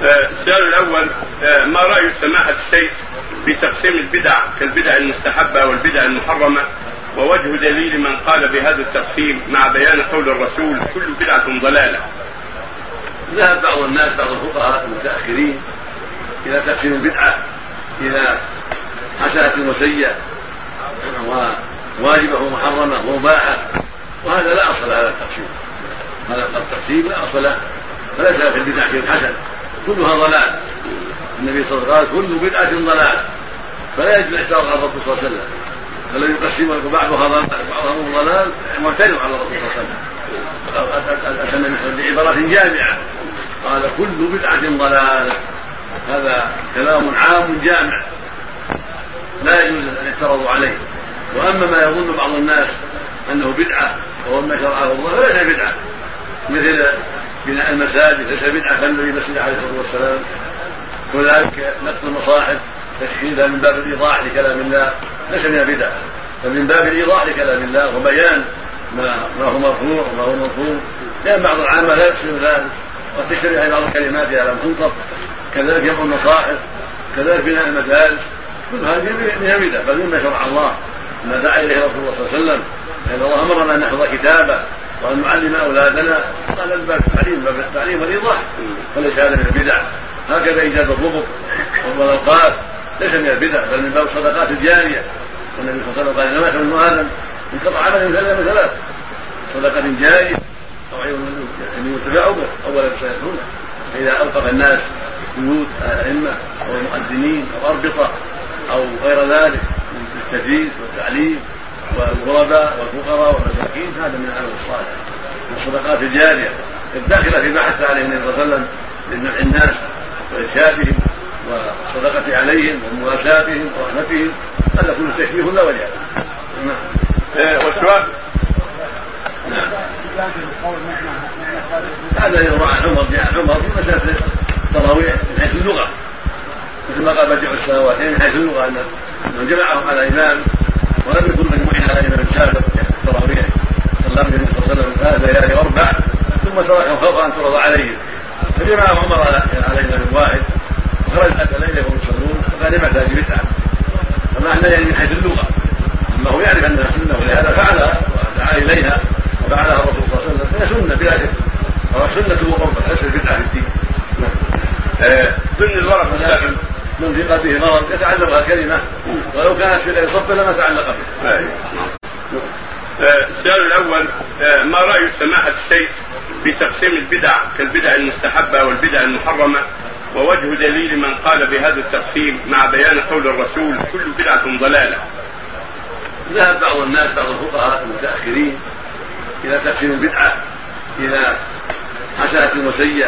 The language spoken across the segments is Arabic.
السؤال الأول: ما رأي سماحة الشيخ في تقسيم البدع كالبدع المستحبة والبدع المحرمة، ووجه دليل من قال بهذا التقسيم مع بيان قول الرسول كل بدعة ضلالة؟ ذهب بعض الناس، بعض الفقهاء المتأخرين، إلى تقسيم البدعة إلى حسنة وسيئة وواجبة ومحرمة ومباحة، وهذا لا أصل هذا التقسيم. هذا التقسيم لا أصل له، فليس في البدع شيء حسن، كلها ضلال. النبي صلى الله عليه وسلم قال كل بدعة ضلال، فلا يجوز اعتراض على الرسول صلى الله عليه وسلم. فلن يقسم بعضها ضلال بعضهم ضلال معترض على الرسول صلى الله عليه وسلم. أتى النبي بعبارة جامعة قال كل بدعة ضلالة. هذا كلام عام جامع لا يجوز أن يعترضوا عليه. وأما ما يظن بعض الناس أنه بدعة وهو ما شرعه الله فليس بدعة، مثل بناء المساجد ليس بدعة كالنبي مسجد عليه الصلاة والسلام، وذلك نقل المصاحف تشكيلها من باب الإيضاح لكلام الله ليس من البدع، فمن باب الإيضاح لكلام الله وبيان ما هو مرفوع وما هو منصوب، لأن بعض العامة لا يقصد ذلك وتشتري بعض الكلمات لم تنطق، كذلك يقول المصاحف، كذلك بناء المدارس، كل هذه من البدع بل مما شرع الله، ما دعا إليه رسول الله صلى الله عليه وسلم، لأن الله أمرنا أن نحفظ كتابه وأن نعلم أولادنا، قال الباب التعليم والإيضاح، فليس هذا من البدع. هكذا إيجاد الضبط والأوقات ليس من البدع بل من باب الصدقات الجارية، والنبي صلى الله عليه وسلم قال إنما يحمل ابن آدم انقطع عمله من ثلاث: صدقة جارية أو علم ينتفع به أولا سيكون، فإذا أوقف الناس بيوت أئمة أو المؤذنين أو أربطة أو غير ذلك من التدريس والتعليم والغرباء والفقراء والمساكين، هذا من العمل الصالح من الصدقات الجارية الداخلة فيما حث عليه النبي صلى الله عليه وسلم لمنع الناس وإرشادهم والصدقة عليهم ومواساتهم ورحمتهم، هذا كله تشبيه لا وجه له. والسؤال: هذا يروى عن عمر، جاء عمر في مسألة التراويح من حيث اللغة، مثل ما قال بديع السماواتين من حيث اللغة أن من جمعهم على إمام ولم يكن مجموعين على إمام سابق التراويح، صلى النبي صلى الله عليه وسلم 3 ليالي و4 ثم تركهم خوفا أن ترضى عليهم، فجمعهم عمر على إمام واحد وخرج أتى ليله وهم يصلون، فقال لما هذه بدعة، فمعنى يعني من حيث اللغة، أما هو يعرف أنها سنة ولهذا فعلها ودعا إليها وفعلها الرسول صلى الله عليه وسلم، فهي سنة بلا شك، وهو سنة وقوة ليس بدعة في الدين. ضمن الورق لكن من في قلبه مرض يتعلقها كلمة ولو كانت في غير صف لما تعلق بها. السؤال الأول: ما رأي سماحة الشيخ في تقسيم البدع كالبدع المستحبة والبدع المحرمة، ووجه دليل من قال بهذا التقسيم مع بيان قول الرسول كل بدعة ضلالة؟ ذهب بعض الناس، بعض الفقهاء المتأخرين، إلى تقسيم البدعة إلى حسنة وسيئة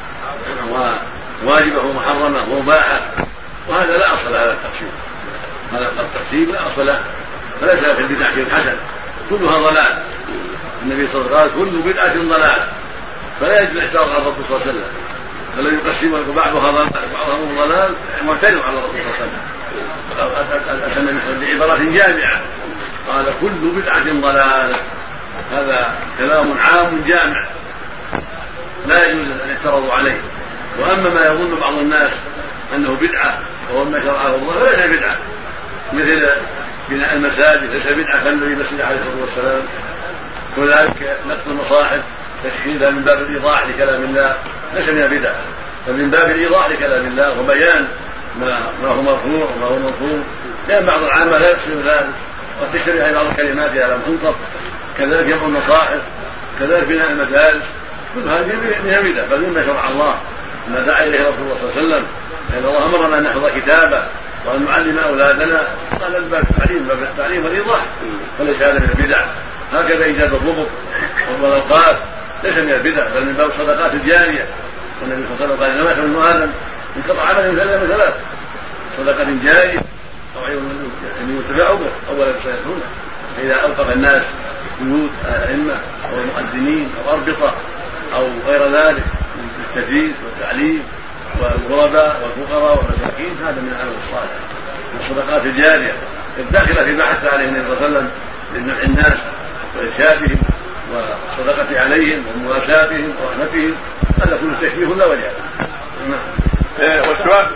وواجبة ومحرمة ومباحة، وهذا لا أصل هذا التقسيم. هذا التقسيم لا أصل له، فليس في البدع شيء حسن، كلها ضلال. النبي صلى الله عليه وسلم قال كل بدعة ضلال، فلا يجوز اعتراض على الرسول صلى الله عليه وسلم. فلن يقسم بعضها ضلال بعضهم ضلال معترض على الرسول صلى الله عليه وسلم. أتى النبي بعبارة جامعة قال كل بدعة ضلالة. هذا كلام عام جامع لا يجوز أن يعترضوا عليه. وأما ما يظن بعض الناس أنه بدعة وهو ما شرعه الله فليس بدعة، مثل بناء المساجد ليس بدعة كالنبي مسجد عليه الصلاة والسلام، وذلك نقل المصاحف تشكيلها من باب الإيضاح لكلام الله ليس من البدع، فمن باب الإيضاح لكلام الله وبيان ما هو مرفوع وما هو منصوب، لأن بعض العامة لا يقصد ذلك وتشتري بعض الكلمات لم تنطق، كذلك يقول المصاحف، كذلك بناء المدارس، كل هذه من البدع بل مما شرع الله، ما دعا إليه رسول الله صلى الله عليه وسلم، لأن الله أمرنا أن نحفظ كتابه وأن نعلم أولادنا، قال الباب التعليم والإيضاح، فليس هذا من البدع. هكذا إيجاد الضبط والأوقات ليس من البدع بل من باب الصدقات الجارية، والنبي صلى الله عليه وسلم قال إنما يحمل ابن آدم انقطع عمله من ثلاث: صدقة جارية أو علم ينتفع به أولا سيكون، فإذا أوقف الناس بيوت أئمة أو المؤذنين أو أربطة أو غير ذلك من التدريس والتعليم والغرباء والفقراء والمساكين، هذا من العمل الصالح من الصدقات الجارية الداخلة فيما حث عليه النبي صلى الله عليه وسلم لمنع الناس وإرشادهم والصدقة عليهم ومواساتهم ورحمتهم، هذا كله تشبيه لا وجه له. والسؤال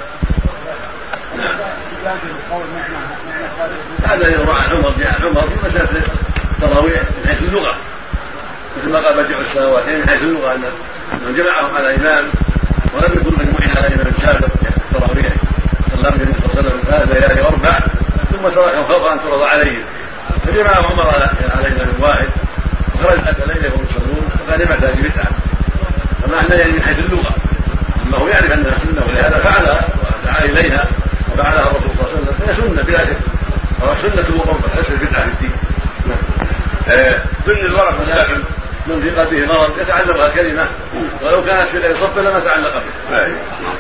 هذا يروى عن عمر، جاء عمر في مسألة التراويح من حيث اللغة، مثل ما قال بديع السماواتين من حيث اللغة أن من جمعهم على إمام ولم يكن مجموعين على إمام سابق التراويح صلى النبي صلى الله عليه وسلم 3 ليالي و4 ثم تركهم خوف أن ترضى عليهم، فجمعهم عمر على إمام واحد وخرج أتى ليلة وهم يصلون فقال لما تأتي بدعة، فمعنى يعني من حيث اللغة، أما هو يعرف أنها سنة ولهذا فعلها ودعا إليها وفعلها الرسول صلى الله عليه وسلم فهي سنة بلا شك، وهو سنة وقوة ليس البدعة في الدين. ضمن الورق الداخل من في قلبه مرض يتعلقها كلمة ولو كانت في غير صف لما تعلق به.